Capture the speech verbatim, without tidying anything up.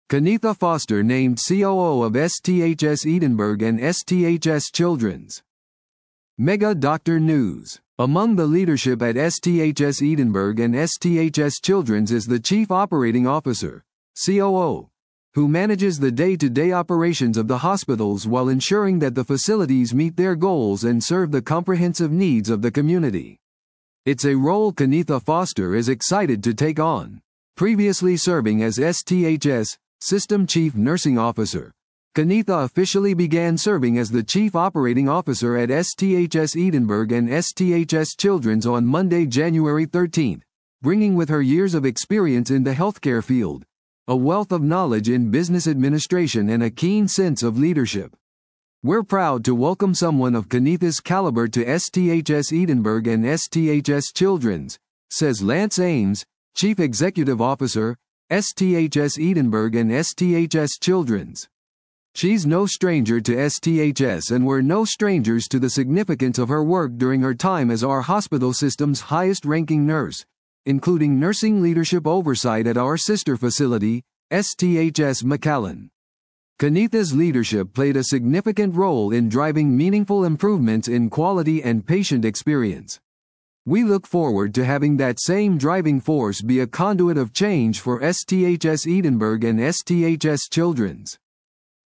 Kenitha Foster named C O O of S T H S Edinburgh and S T H S Children's. Mega Doctor News. Among the leadership at S T H S Edinburgh and S T H S Children's is the Chief Operating Officer, C O O, who manages the day-to-day operations of the hospitals while ensuring that the facilities meet their goals and serve the comprehensive needs of the community. It's a role Kenitha Foster is excited to take on. Previously serving as S T H S System Chief Nursing Officer, Kenitha officially began serving as the Chief Operating Officer at S T H S Edinburgh and S T H S Children's on Monday, January thirteenth, bringing with her years of experience in the healthcare field, a wealth of knowledge in business administration and a keen sense of leadership. We're proud to welcome someone of Kenitha's caliber to S T H S Edinburgh and S T H S Children's, says Lance Ames, Chief Executive Officer, S T H S Edinburgh and S T H S Children's. She's no stranger to S T H S and we're no strangers to the significance of her work during her time as our hospital system's highest-ranking nurse, including nursing leadership oversight at our sister facility, S T H S McAllen. Kenitha's leadership played a significant role in driving meaningful improvements in quality and patient experience. We look forward to having that same driving force be a conduit of change for S T H S Edinburgh and S T H S Children's.